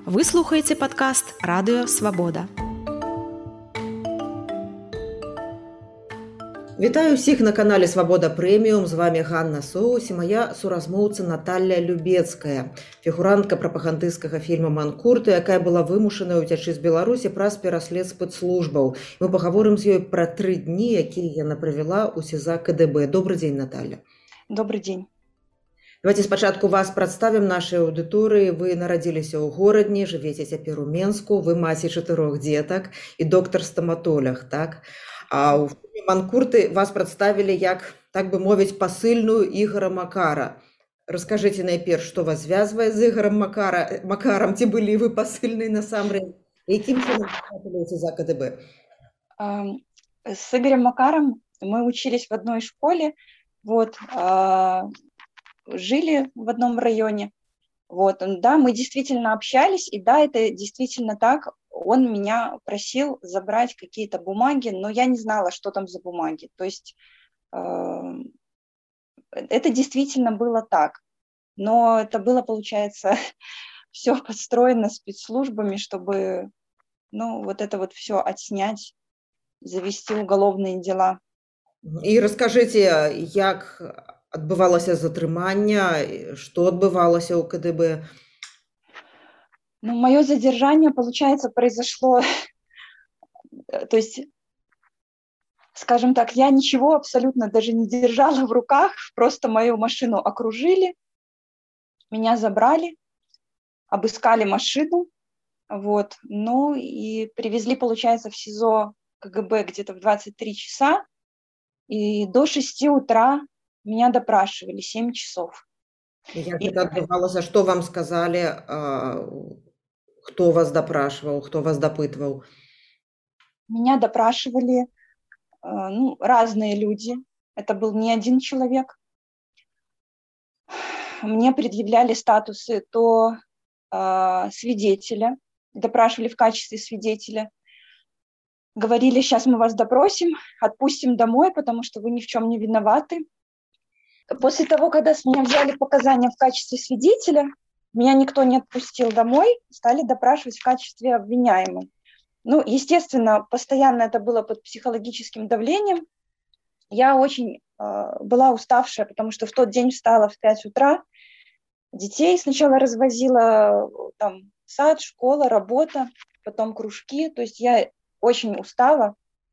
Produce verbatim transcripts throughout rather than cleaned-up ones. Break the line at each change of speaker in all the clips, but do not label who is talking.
Вы слухаеце падкаст Радыё Свабода.
Вітаю ўсіх на канале Свабода Прэміум. З вами Ганна Соус і моя суразмоўца Наталья Любецкая, фігурантка прапагандысцкага фільма «Манкурты», якая была вымушаная ўцячы з Беларусі праз пераслед спецслужбаў. Мы пагаворым з ёй пра тры дні, якія яна правяла ў СІЗА КДБ. Добрый дзень, Наталья.
Добрый дзень.
Давайте спачатку вас прадставім нашай аўдыторыі. Вы нарадзіліся ў горадні, жывеце цяпер у Менску, вы маці чатырох дзетак і доктар-стаматолог, так? А ў фільме «Манкурты» вас прадставілі як, так бы мовіць, пасыльную Ігора Макара. Раскажыце найперш, што вас звязвае з Ігорам Макара, Макарам, ці былі вы пасыльнай насамрэч? Якім чынам трапіліся за КДБ?
С Игорем Макаром мы учились в одной школе, вот, жили в одном районе. Вот, да, мы действительно общались, и да, это действительно так. Он меня просил забрать какие-то бумаги, но я не знала, что там за бумаги. То есть э, это действительно было так. Но это было, получается, все подстроено спецслужбами, чтобы, ну, вот это вот все отснять, завести уголовные дела.
И расскажите, як адбывалася затрыманне, что адбывалася ў КДБ?
Ну, мое задержание, получается, произошло, то есть, скажем так, я ничего абсолютно даже не держала в руках, просто мою машину окружили, меня забрали, обыскали машину, вот, ну и привезли, получается, в СИЗО КГБ где-то в двадцать три часа, и до шести утра меня допрашивали семь часов.
Як гэта адбывалася? Што вам сказалі? Хто вас допрашивал, кто вас допытывал?
Меня допрашивали ну, разные люди. Это был не один человек. Мне предъявляли статусы то э, свидетеля, допрашивали в качестве свидетеля. Говорили, сейчас мы вас допросим, отпустим домой, потому что вы ни в чем не виноваты. После того, когда с меня взяли показания в качестве свидетеля, меня никто не отпустил домой, стали допрашивать в качестве обвиняемой. Ну, естественно, постоянно это было под психологическим давлением. Я очень э, была уставшая, потому что в тот день встала в пять утра. Детей сначала развозила, там, сад, школа, работа, потом кружки. То есть я очень устала.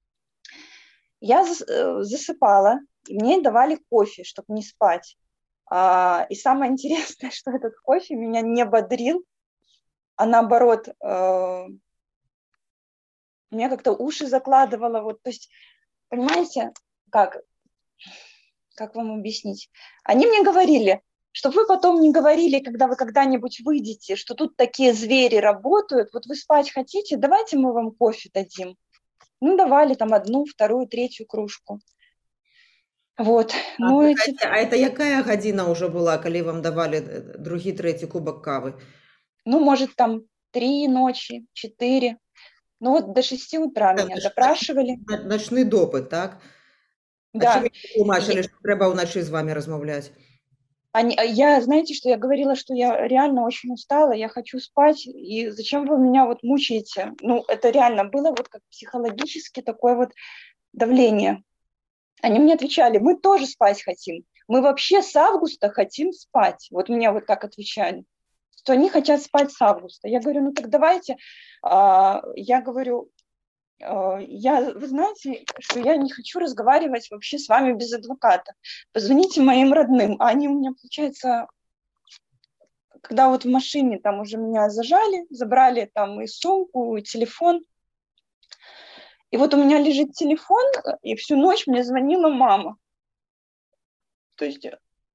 Я засыпала, и мне давали кофе, чтобы не спать. А, и самое интересное, что этот кофе меня не бодрил, а наоборот, э, меня как-то уши закладывало. Вот, то есть, понимаете, как, как вам объяснить? Они мне говорили, чтобы вы потом не говорили, когда вы когда-нибудь выйдете, что тут такие звери работают, вот вы спать хотите, давайте мы вам кофе дадим. Ну, давали там одну, вторую, третью кружку. Вот.
А,
ну,
а,
эти...
а это якая гадзіна ўжо была, калі вам давалі другі, трэці кубак кавы?
Ну, может, там три ночи, четыре. Ну, вот до шести утра меня
Это
допрашивали.
Ночны допыт, так?
Да.
А чым тлумачылі, што трэба ўначы з вами размаўляць?
Они, я, знаете, что я говорила, что я реально очень устала, я хочу спать, и зачем вы меня вот мучаете? Ну, это реально было вот как психологически такое вот давление. Они мне отвечали, мы тоже спать хотим. Мы вообще с августа хотим спать. Вот мне вот так отвечали, что они хотят спать с августа. Я говорю, ну так давайте. А, я говорю, а, я, вы знаете, что я не хочу разговаривать вообще с вами без адвоката. Позвоните моим родным. А они у меня, получается, когда вот в машине там уже меня зажали, забрали там и сумку, и телефон. И вот у меня лежит телефон, и всю ночь мне звонила мама. То есть...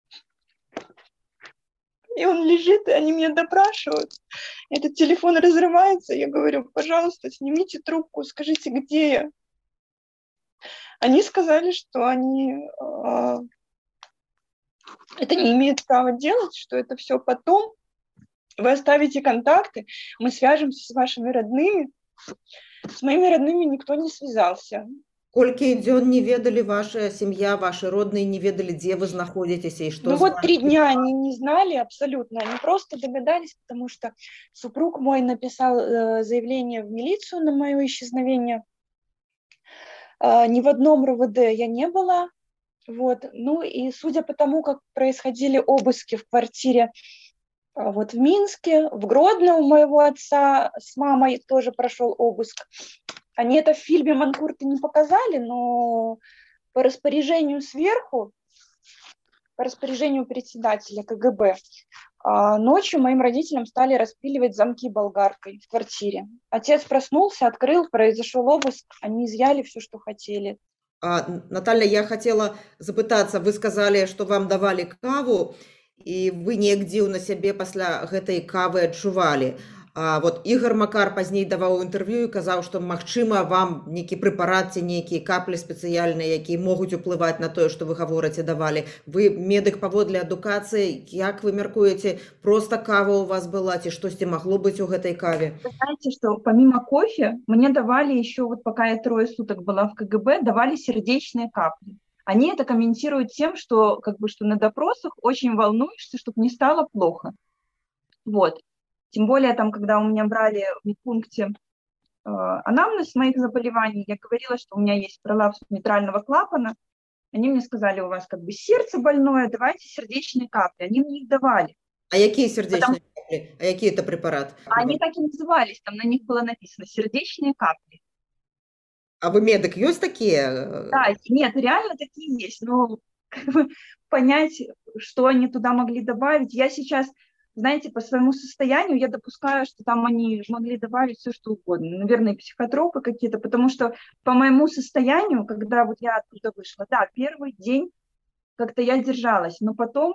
И он лежит, и они меня допрашивают. Этот телефон разрывается. Я говорю, пожалуйста, снимите трубку, скажите, где я. Они сказали, что они э, это не имеют права делать, что это все потом. Вы оставите контакты, мы свяжемся с вашими родными. С моими родными никто не связался.
Колькі дзён не ведалі ваша сям'я, ваши родные не ведали, где вы находитесь и что
Ну
с
вот
вами?
три дня они не знали абсолютно, они просто догадались, потому что супруг мой написал э, заявление в милицию на мое исчезновение. Э, ни в одном РОВД я не была. Вот. Ну и судя по тому, как происходили обыски в квартире э, вот в Минске, в Гродно у моего отца с мамой тоже прошел обыск. Они это в фильме «Манкурты» не показали, но по распоряжению сверху, по распоряжению председателя КГБ, ночью моим родителям стали распиливать замки болгаркой в квартире. Отец проснулся, открыл, произошел обыск, они изъяли все, что хотели.
А, Наталья, я хотела запытаться, вы сказали, что вам давали каву, и вы негде на себе после этой кавы адчували. А вот Игорь Макар пазней даваў інтэрв'ю і казаў, што магчыма вам нейкі прэпарат ці нейкія каплі спецыяльныя, якія могуць уплываць на тое, што вы гаворыце, давалі. Вы медык паводле адукацыі, як вы мяркуеце, просто кава у вас была ці штосьці магло быць у гэтай каве?
Вы знаете, что помимо кофе мне давали еще, вот пока я трое суток была в КГБ, давали сердечные капли. Они это комментируют тем, что как бы что на допросах очень волнуешься, чтобы не стало плохо. Вот. Тем более, там, когда у меня брали в медпункте э, анамнез моих заболеваний, я говорила, что у меня есть пролапс митрального клапана. Они мне сказали, у вас как бы сердце больное, давайте сердечные капли. Они мне их давали.
А какие сердечные
Потому...
капли? А какие это препараты?
Они так и назывались, там на них было написано сердечные капли.
А вы медик, есть такие?
Да, нет, реально такие есть. Но как бы понять, что они туда могли добавить, я сейчас... Знаете, по своему состоянию я допускаю, что там они могли добавить все, что угодно. Наверное, психотропы какие-то, потому что по моему состоянию, когда вот я оттуда вышла, да, первый день как-то я держалась, но потом,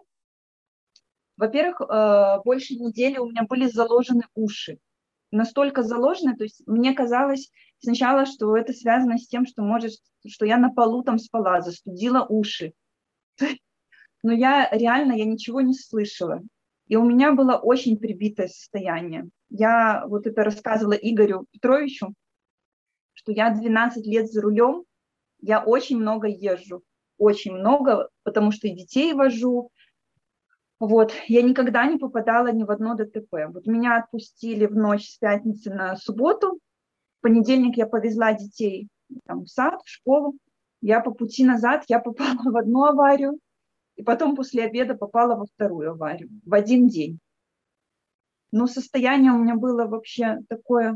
во-первых, больше недели у меня были заложены уши. Настолько заложены, то есть мне казалось сначала, что это связано с тем, что, может, что я на полу там спала, застудила уши. Но я реально, я ничего не слышала. И у меня было очень прибитое состояние. Я вот это рассказывала Игорю Петровичу, что я двенадцать лет за рулем, я очень много езжу, очень много, потому что и детей вожу. Вот. Я никогда не попадала ни в одно ДТП. Вот меня отпустили в ночь с пятницы на субботу. В понедельник я повезла детей там, в сад, в школу. Я по пути назад, я попала в одну аварию. И потом после обеда попала во вторую аварию в один день. Но состояние у меня было вообще такое,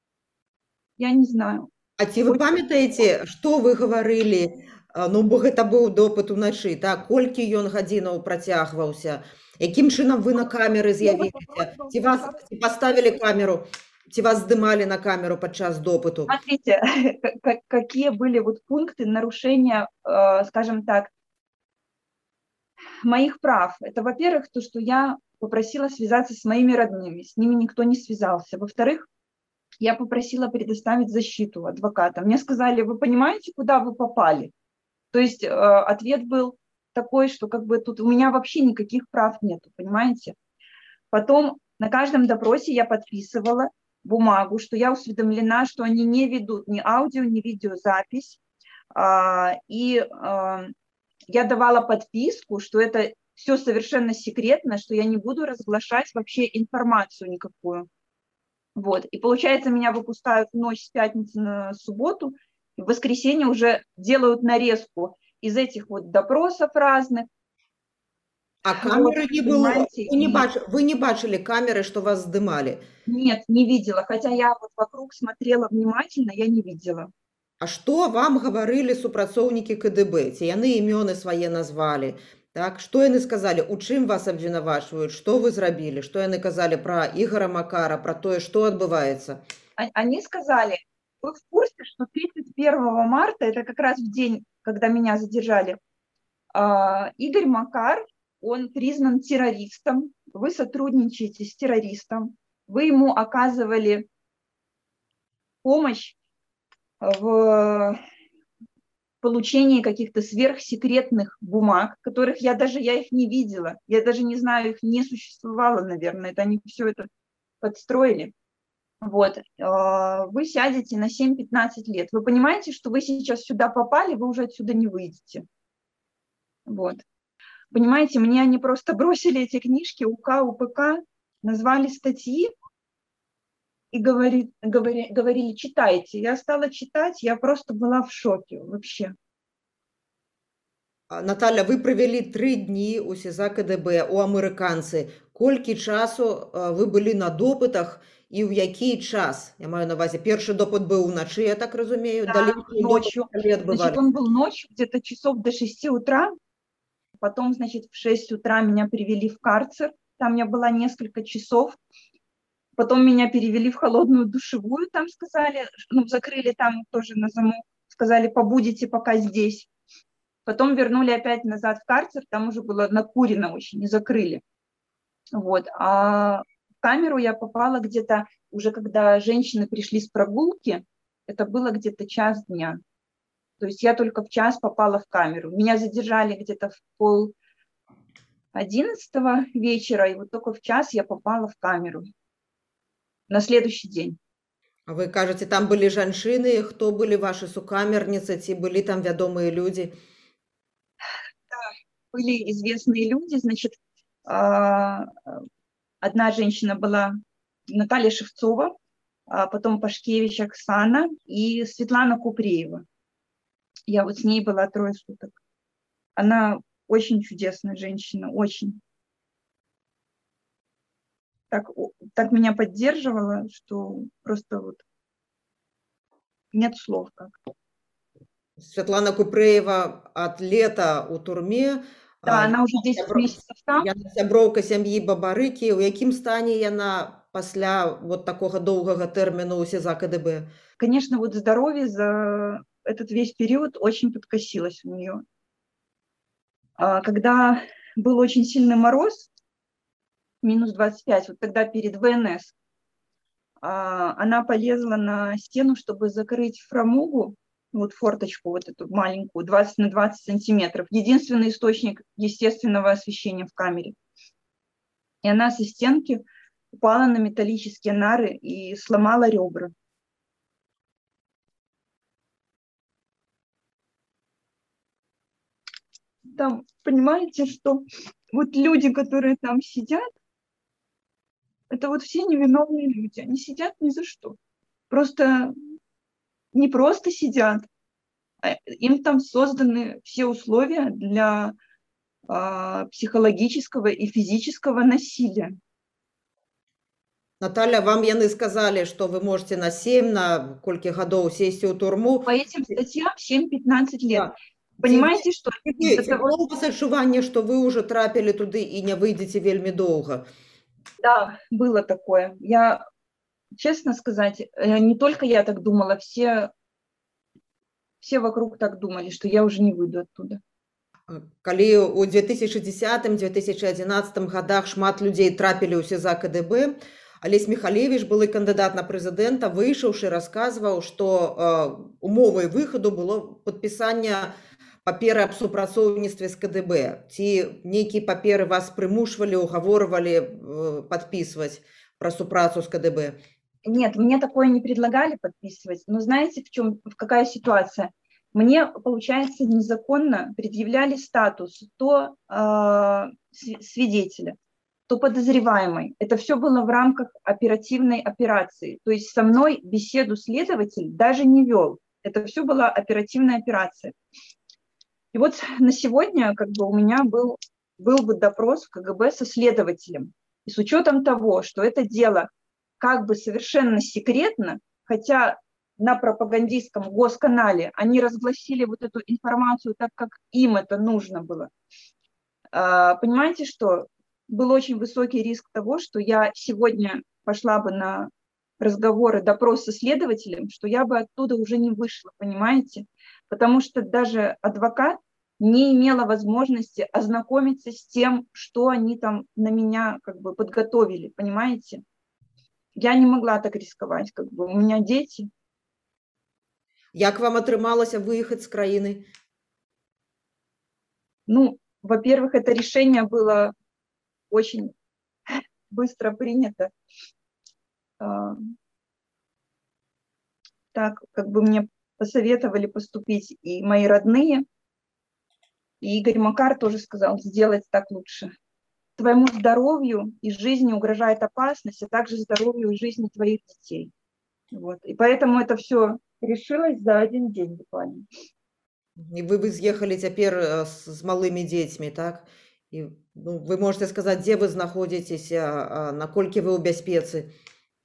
я не знаю.
А ці вы памятаеце, што вы гаварылі? Ну, бо гэта быў допыт уночы, так? Колькі ён гадзінаў працягваўся? Якім чынам вы на камеры з'явіліся? Ці вас ці поставілі камеру? Ці вас здымалі на камеру падчас допыту?
Смотрите, какие были вот пункты нарушения, скажем так, моих прав. Это, во-первых, то, что я попросила связаться с моими родными, с ними никто не связался. Во-вторых, я попросила предоставить защиту адвоката. Мне сказали, вы понимаете, куда вы попали? То есть э, ответ был такой, что как бы тут у меня вообще никаких прав нету, понимаете? Потом на каждом допросе я подписывала бумагу, что я усведомлена, что они не ведут ни аудио, ни видеозапись. Э, и... Э, Я давала подписку, что это все совершенно секретно, что я не буду разглашать вообще информацию никакую. Вот. И получается, меня выпускают в ночь с пятницы на субботу, и в воскресенье уже делают нарезку из этих вот допросов разных.
А камеры не было? Вы не, бач... Вы не бачили камеры, что вас здымали?
Нет, не видела. Хотя я вот вокруг смотрела внимательно, я не видела.
А што вам гаварылі супрацоўнікі КДБ? Ці яны імёны свае назвалі? Так? Што яны сказалі? У чым вас абвінавачваюць? Што вы зрабілі? Што яны казалі пра Ігора Макара, пра тое, што адбываецца?
Они сказали, вы в курсе, что тридцать первого марта, это как раз в день, когда меня задержали, Игорь Макар, он признан террористом, вы сотрудничаете с террористом, вы ему оказывали помощь в получении каких-то сверхсекретных бумаг, которых я даже, я их не видела, я даже не знаю, их не существовало, наверное, это они все это подстроили. Вот, вы сядете на семь-пятнадцать лет. Вы понимаете, что вы сейчас сюда попали, вы уже отсюда не выйдете. Вот. Понимаете, мне они просто бросили эти книжки, УК, УПК, назвали статьи и говори, говори, говорили, читайте. Я стала читать, я просто была в шоке вообще.
Наталя, ви провели три дні у СІЗА КДБ, у американці. Колькі часу ви були на допитах і в який час? Я маю на увазі, перший допит був вночі, я так розумію?
Да,
Далі
ночью. Значит, он был ночью, где-то часов до шести утра. Потом, значит, в шесть утра меня перевели в карцер. Там я была несколько часов. Потом меня перевели в холодную душевую, там сказали, ну, закрыли там тоже на замок. Сказали, побудете пока здесь. Потом вернули опять назад в карцер, там уже было накурено очень, не закрыли. Вот. А в камеру я попала где-то, уже когда женщины пришли с прогулки, это было где-то час дня. То есть я только в час попала в камеру. Меня задержали где-то в пол одиннадцатого вечера, и вот только в час я попала в камеру на следующий день.
А вы кажете, там были женщины, кто были ваши сукамерницы, ці были там ведомые люди?
Да, были известные люди, значит, одна женщина была Наталья Шевцова, потом Пашкевич Оксана и Светлана Купреева. Я вот с ней была трое суток. Она очень чудесная женщина, очень. Так, так меня поддерживала, что просто вот нет слов как.
Светлана Купреева от лета у турме.
Да, она уже десять месяцев там.
Яна сяброўка сям'і Бабарыкі. У якім стане яна пасля вот такого долгого тэрміну у СІЗА КДБ?
Конечно, вот здоровье за этот весь период очень подкосилось у нее. Когда был очень сильный мороз, минус двадцать пять, вот тогда перед ВНС, она полезла на стену, чтобы закрыть фрамугу, вот форточку вот эту маленькую, двадцать на двадцать сантиметров, единственный источник естественного освещения в камере. И она со стенки упала на металлические нары и сломала ребра. Там, понимаете, что вот люди, которые там сидят, это вот все невиновные люди, они сидят ни за что. Просто не просто сидят, а им там созданы все условия для а, психологического и физического насилия.
Наталья, вам яны сказали, что вы можете на семь, на колькі гадоў сесть у турму.
По этим статьям семь-пятнадцать лет.
Да.
Понимаете,
ці,
что...
Ці, ці было у вас адчуванне, что вы уже трапили туды и не выйдете вельмі долго?
Да, было такое. Я, честно сказать, не только я так думала, все, все вокруг так думали, что я уже не выйду оттуда.
Калі у две тысячи десятым — две тысячи одиннадцатым годах шмат людей трапили ў СІЗА КДБ, Алесь Михалевич, былы кандыдат на прэзідэнта, выйшаўшы, расказваў, што э, умовай выхаду было падпісанне паперы аб супрацоўніцтве з КДБ. Ці нейкія паперы вас прымушвалі, угаворвалі э, падпісваць пра супрацу з КДБ?
Нет, мне такое не предлагали подписывать. Но знаете, в чем, в какая ситуация? Мне, получается, незаконно предъявляли статус то э, свидетеля, то подозреваемой. Это все было в рамках оперативной операции. То есть со мной беседу следователь даже не вел. Это все была оперативная операция. И вот на сегодня как бы у меня был, был бы допрос в КГБ со следователем. И с учетом того, что это дело как бы совершенно секретно, хотя на пропагандистском госканале они разгласили вот эту информацию так, как им это нужно было. Понимаете, что был очень высокий риск того, что я сегодня пошла бы на разговоры, допрос со следователем, что я бы оттуда уже не вышла, понимаете? Потому что даже адвокат не имела возможности ознакомиться с тем, что они там на меня как бы подготовили, понимаете? Я не могла так рисковать, как бы у меня дети.
Як вам атрымалася выехать с краины?
Ну, во-первых, это решение было очень быстро принято. так как бы мне посоветовали поступить и мои родные. И Игорь Макар тоже сказал, сделать так лучше. Твоему здоровью и жизни угрожает опасность, а также здоровью и жизни твоих детей. Вот. И поэтому это все решилось за один день буквально.
І вы вы з'ехалі цяпер э, з, з малымі дзецьмі, так? І ну, вы можете сказаць, дзе вы знаходзіцеся, а, наколькі вы ў бяспецы?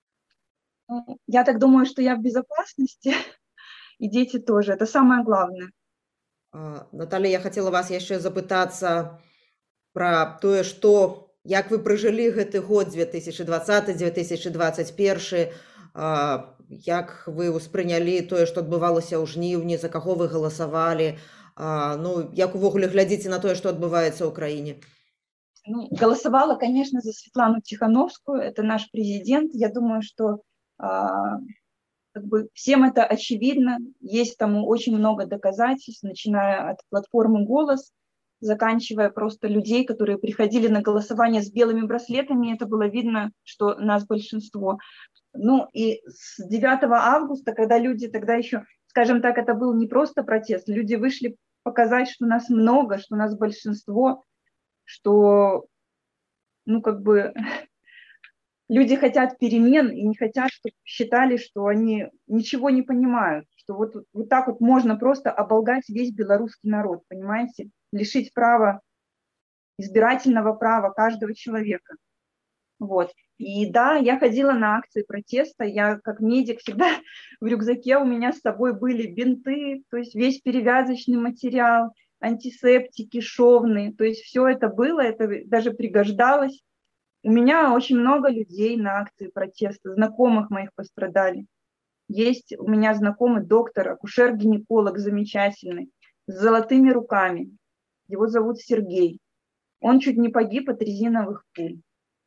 Ну, я так думаю, что я в безопасности, и дети тоже. Это самое главное.
А, Наталья, я хотела вас яшчэ запытацца пра тое, што як вы пражылі гэты год две тысячи двадцаты - две тысячи двадцать первый, а, як вы ўспрынялі тое, што адбывалася ў жніўні, за каго вы галасавалі, а, ну, як увогуле глядзіце на тое, што адбываецца ў краіне?
Ну, голосовала, конечно, за Светлану Тихановскую, это наш президент. Я думаю, что а, как бы всем это очевидно. Есть тому очень много доказательств, начиная от платформы «Голос», заканчивая просто людей, которые приходили на голосование с белыми браслетами. Это было видно, что нас большинство. Ну и с девятого августа, когда люди тогда еще, скажем так, это был не просто протест, люди вышли показать, что нас много, что нас большинство, что, ну, как бы, люди хотят перемен и не хотят, чтобы считали, что они ничего не понимают, что вот, вот так вот можно просто оболгать весь белорусский народ, понимаете, лишить права, избирательного права каждого человека. Вот. И да, я ходила на акции протеста, я как медик всегда в рюкзаке у меня с собой были бинты, то есть весь перевязочный материал, антисептики, шовные, то есть все это было, это даже пригождалось. У меня очень много людей на акции протеста, знакомых моих пострадали. Есть у меня знакомый доктор, акушер-гинеколог замечательный, с золотыми руками. Его зовут Сергей. Он чуть не погиб от резиновых пуль.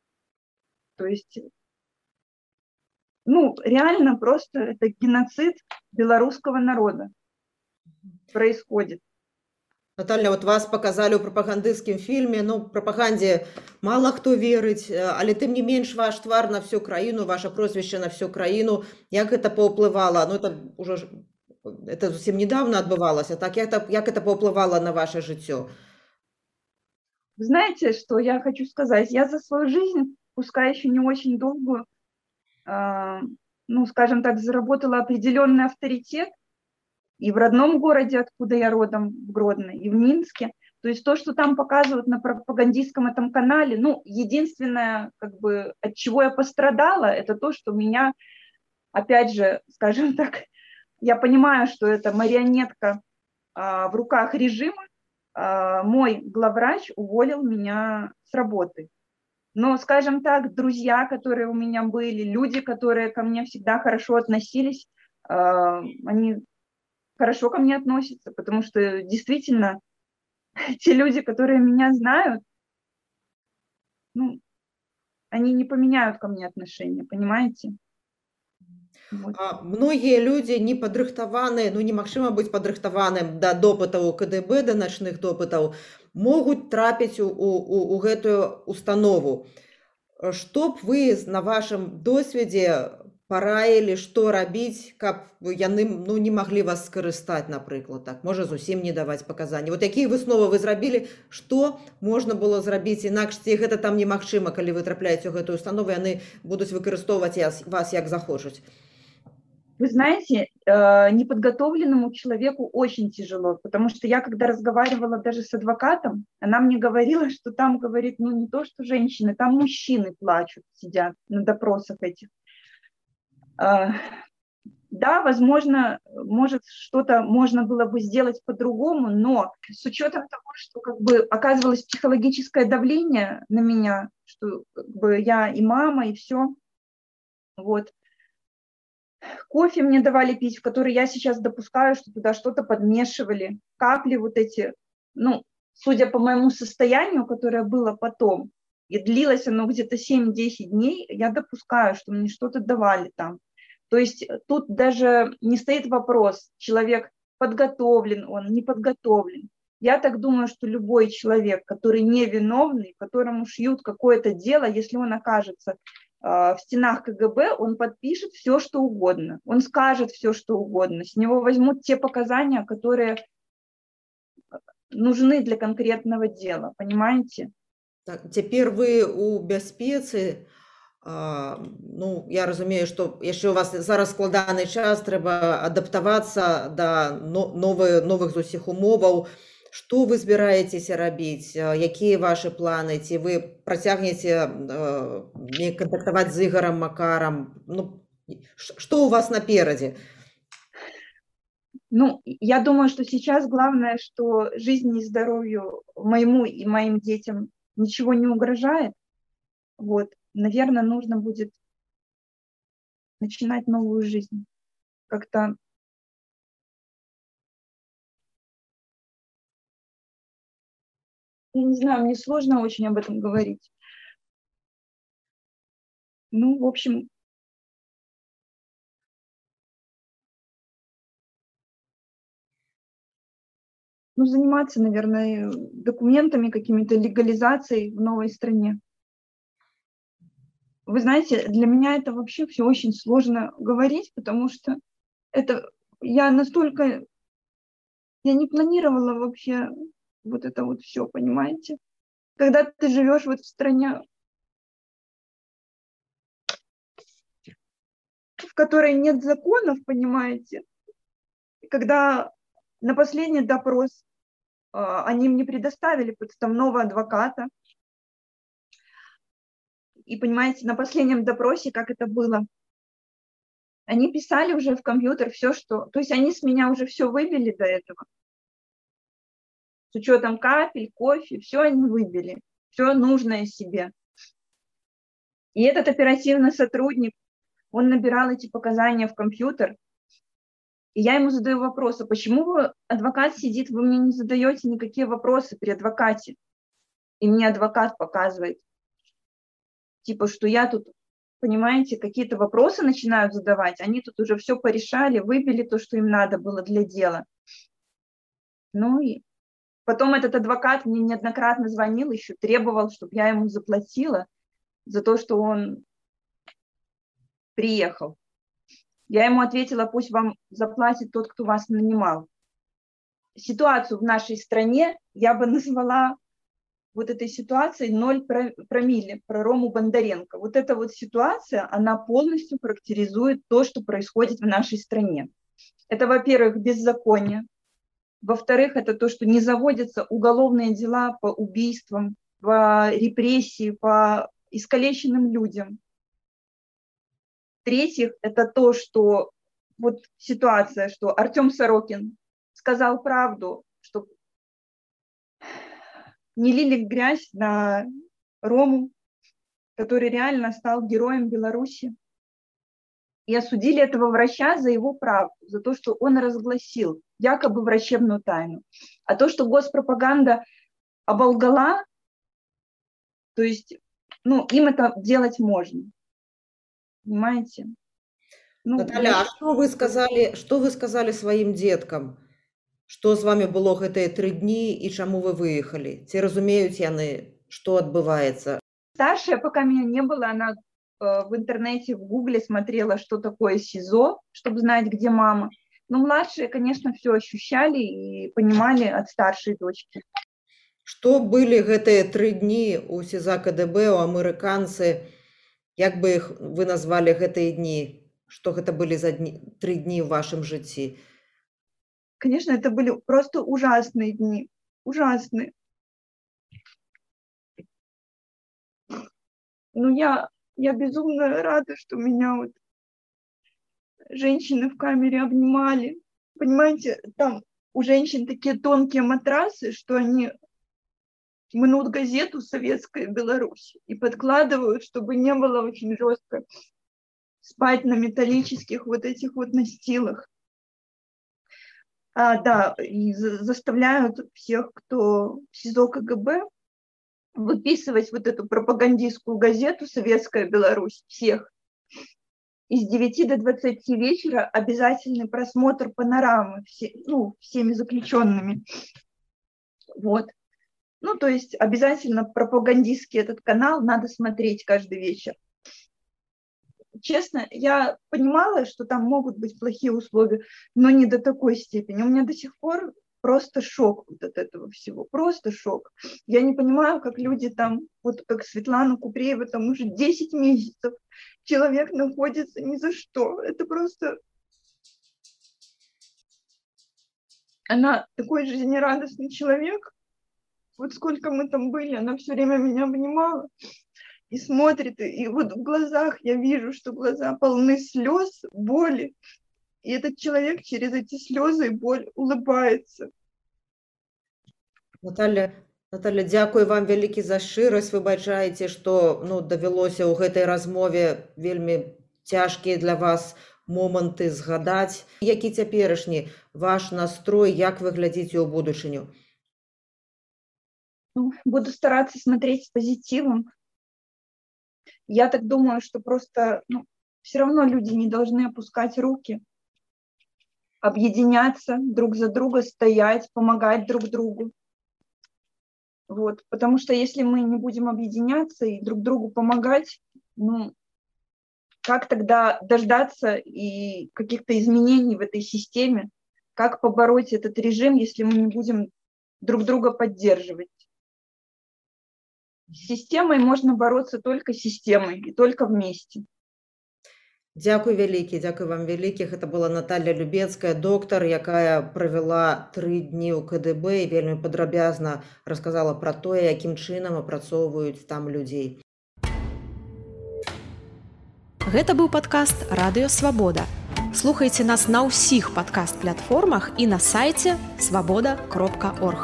То есть, ну, реально просто это геноцид белорусского народа происходит.
Наталья, вот вас показали ў прапагандысцкім фільме, ну, прапагандзе мало хто верыць, але тым не менш ваш твар на всю краіну, ваше прозвище на всю краіну, як это паўплывала? Ну, это уже это зусім недавно адбывалася, так як это, як это паўплывала на ваше жыццё?
Вы знаете, что я хочу сказать? Я за свою жизнь, пускай еще не очень долгую, э, ну, скажем так, заработала определенный авторитет и в родном городе, откуда я родом, в Гродно, и в Минске. То есть то, что там показывают на пропагандистском этом канале, ну, единственное, как бы, от чего я пострадала, это то, что меня, опять же, скажем так, я понимаю, что это марионетка э, в руках режима, э, мой главврач уволил меня с работы. Но, скажем так, друзья, которые у меня были, люди, которые ко мне всегда хорошо относились, э, они хорошо ко мне относятся, потому что действительно те люди, которые меня знают, ну, они не поменяют ко мне отношения, понимаете? Вот.
А многія людзі не падрыхтаваныя, ну немагчыма быць падрыхтаваным да допытаў КДБ, да начных допытаў, могуць трапіць у, у, у гэтую установу. Што б вы на вашым досведзе параілі, што рабіць, каб яны, ну, не маглі вас скарыстаць, напрыклад, так, можа зусім не даваць паказанні. Вот якія высновы вы зрабілі, што можна было зрабіць інакш, ці гэта там немагчыма, калі вы трапляеце ў гэтую установу, яны будуць выкарыстоўваць вас як захочуць?
Вы знаете, неподготовленному человеку очень тяжело, потому что я, когда разговаривала даже с адвокатом, она мне говорила, что там, говорит, ну не то, что женщины, там мужчины плачут, сидят на допросах этих. Да, возможно, может, что-то можно было бы сделать по-другому, но с учетом того, что как бы оказывалось психологическое давление на меня, что как бы я и мама, и все, вот. Кофе мне давали пить, в который я сейчас допускаю, что туда что-то подмешивали, капли вот эти, ну, судя по моему состоянию, которое было потом, и длилось оно где-то семь-десять дней, я допускаю, что мне что-то давали там. То есть тут даже не стоит вопрос, человек подготовлен он, не подготовлен. Я так думаю, что любой человек, который невиновный, которому шьют какое-то дело, если он окажется в стенах ка гэ бэ, он подпишет все, что угодно, он скажет все, что угодно, с него возьмут те показания, которые нужны для конкретного дела, понимаете?
Так, цяпер вы ў бяспецы. А, ну, я разумею, што яшчэ ў вас зараз складаны час, трэба адаптавацца да новых, новых зусіх умоваў. Што вы збіраецеся рабіць? Якія вашы планы? Ці вы працягнеце э, кантактаваць з Ігарам Макарам? Ну, што у вас наперадзе?
Ну, я думаю, что сейчас главное, что жизни и здоровью моему и моим детям ничего не угрожает. Вот, наверное, нужно будет начинать новую жизнь. Как-то я не знаю, мне сложно очень об этом говорить. Ну, в общем, ну, заниматься, наверное, документами, какими-то легализацией в новой стране. Вы знаете, для меня это вообще все очень сложно говорить, потому что это я настолько, я не планировала вообще вот это вот все, понимаете? Когда ты живешь вот в стране, в которой нет законов, понимаете, когда на последний допрос э, они мне предоставили подставного адвоката, и, понимаете, на последнем допросе, как это было, они писали уже в компьютер все, что... То есть они с меня уже все выбили до этого. С учетом капель, кофе, все они выбили. Все нужное себе. И этот оперативный сотрудник, он набирал эти показания в компьютер, и я ему задаю вопросы. Почему вы, адвокат сидит, вы мне не задаете никакие вопросы при адвокате? И мне адвокат показывает, типа, что я тут, понимаете, какие-то вопросы начинают задавать, они тут уже все порешали, выбили то, что им надо было для дела. Ну и потом этот адвокат мне неоднократно звонил, еще требовал, чтобы я ему заплатила за то, что он приехал. Я ему ответила, пусть вам заплатит тот, кто вас нанимал. Ситуацию в нашей стране я бы назвала вот этой ситуацией ноль промилле про Рому Бондаренко. Вот эта вот ситуация, она полностью характеризует то, что происходит в нашей стране. Это, во-первых, беззаконие. Во-вторых, это то, что не заводятся уголовные дела по убийствам, по репрессии, по искалеченным людям. В-третьих, это то, что вот ситуация, что Артем Сорокин сказал правду, что не лили грязь на Рому, который реально стал героем Беларуси. И осудили этого врача за его правду, за то, что он разгласил якобы врачебную тайну. А то, что госпропаганда оболгала, то есть, ну, им это делать можно. Понимаете? Ну,
Наталя,
я...
а што вы сказалі, што вы сказалі сваім дзеткам? Што з вамі было гэтыя тры дні і чаму вы выехалі? Ці разумеюць яны, што адбываецца?
Старшая, пока меня не было, она э, в интернете, в гугле смотрела, что такое СИЗО, чтобы знать, где мама. Но младшие, конечно, все ощущали и понимали от старшей дочки.
Што былі гэтыя тры дні у СІЗА ка дэ бэ, у амерыканцы? Як бы іх вы назвалі гэтыя дні? Што гэта былі за дні, тры дні ў вашым жыцці?
Конечно, это были просто ужасные дни. Ужасные. Ну, я, я безумно рада, что меня вот женщины в камере обнимали. Понимаете, там у женщин такие тонкие матрасы, что они мнут газету «Советская Беларусь» и подкладывают, чтобы не было очень жестко спать на металлических вот этих вот настилах. А, да, и заставляют всех, кто в СИЗО ка гэ бэ, выписывать вот эту пропагандистскую газету «Советская Беларусь» всех. И с девяти до двадцати вечера обязательный просмотр панорамы, все, ну, всеми заключенными. Вот. Ну, то есть обязательно пропагандистский этот канал надо смотреть каждый вечер. честно, я понимала, что там могут быть плохие условия, но не до такой степени. У меня до сих пор просто шок вот от этого всего, просто шок. Я не понимаю, как люди там, вот как Светлана Купреева, там уже десять месяцев человек находится ни за что. Это просто... Она такой жизнерадостный человек. Вот сколько мы там были, она все время меня обнимала и смотрит, и вот в глазах я вижу, что глаза полны слез, боли, и этот человек через эти слезы и боль улыбается.
Наталья, Наталья, дзякуй вам вялікі за шчырасць. Выбачайце, што ну, давялося ў гэтай размове вельмі цяжкія для вас моманты згадаць. Які цяперашні ваш настрой, як вы глядзіце ў будучыню?
Буду стараться смотреть с позитивом. Я так думаю, что просто ну, все равно люди не должны опускать руки, объединяться друг за друга, стоять, помогать друг другу. Вот. Потому что если мы не будем объединяться и друг другу помогать, ну, как тогда дождаться и каких-то изменений в этой системе? Как побороть этот режим, если мы не будем друг друга поддерживать? С системой можно бороться только системой и только вместе.
Дзякуй вялікі, дзякуй вам вялікіх. Это была Наталья Любецкая, доктар, якая правяла тры дні ў ка дэ бэ і вельмі падрабязна расказала пра тое, якім чынам апрацоўваюць там людзей.
Гэта быў падкаст «Радыё Свабода». Слухайце нас на ўсіх падкаст-платформах і на сайце свабода кропка орг.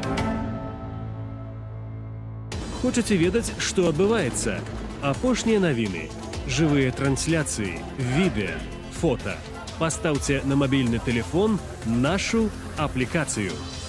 Хочаце ведаць, што адбываецца? Апошнія навіны, жывыя трансляцыі, відэа, фота. Пастаўце на мабільны тэлефон нашу аплікацыю.